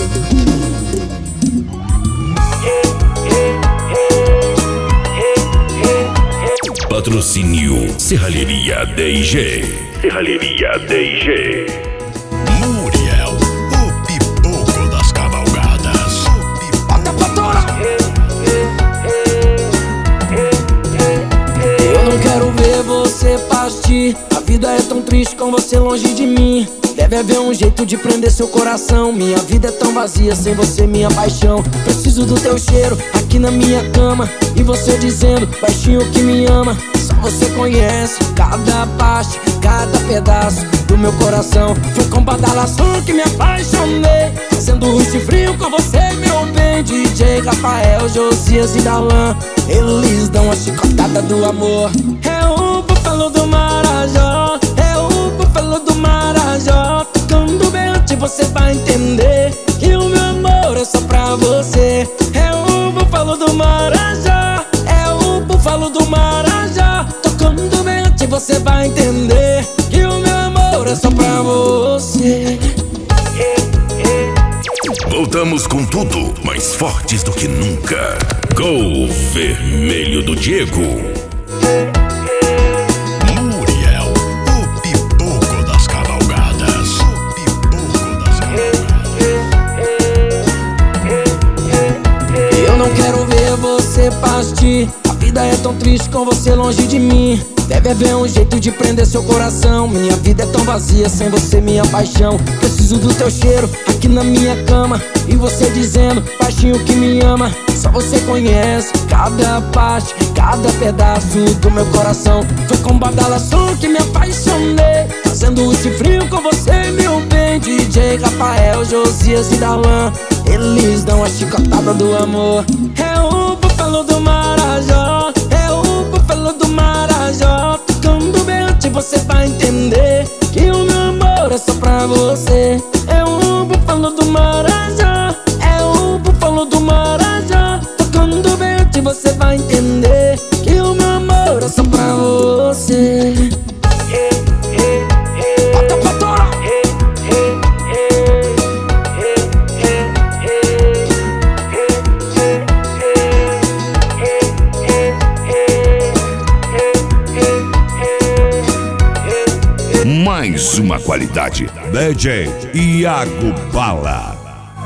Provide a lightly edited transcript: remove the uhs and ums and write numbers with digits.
Patrocínio Serralheria DG. Serralheria DG. Muriel, o pipoco das cavalgadas. Bota pra torar. Eu não quero ver você partir. A vida é tão triste com você longe de mim. Deve haver um jeito de prender seu coração. Minha vida é tão vazia sem você, minha paixão. Preciso do teu cheiro aqui na minha cama. E você dizendo, baixinho, que me ama. Só você conhece cada parte, cada pedaço do meu coração. Foi com badalação que me apaixonei, fazendo rush frio com você, meu bem. DJ Rafael, Josias e Darlan, eles dão a chicotada do amor. É o búfalo do Marajó, é o búfalo do Marajó. Tocando bem antes você vai entender que o meu amor é só pra você. É o búfalo do Marajó, é o búfalo do Marajó. Tocando bem antes você vai entender que o meu amor é só pra você. Voltamos com tudo, mais fortes do que nunca. Gol vermelho do Diego. Muriel, o pipoco das cavalgadas. O pipoco das cavalgadas. Eu não quero ver você partir. A vida é tão triste com você longe de mim. Deve haver um jeito de prender seu coração. Minha vida é tão vazia sem você, minha paixão. Preciso do teu cheiro aqui na minha cama. E você dizendo, baixinho, que me ama. Só você conhece cada parte, cada pedaço do meu coração. Foi com badalação que me apaixonei, fazendo rush frio com você, meu bem. DJ Rafael, Josias e Darlan, eles dão a chicotada do amor. É o búfalo do Marajó, é o búfalo do Marajó. Tocando bem antes você vai entender que o meu amor é só pra você. É o búfalo do Marajó, é o búfalo do Marajó. Tocando bem antes você vai entender que o meu amor é só pra você. Bota pra torar. Mais uma qualidade. DJ Iago Bala.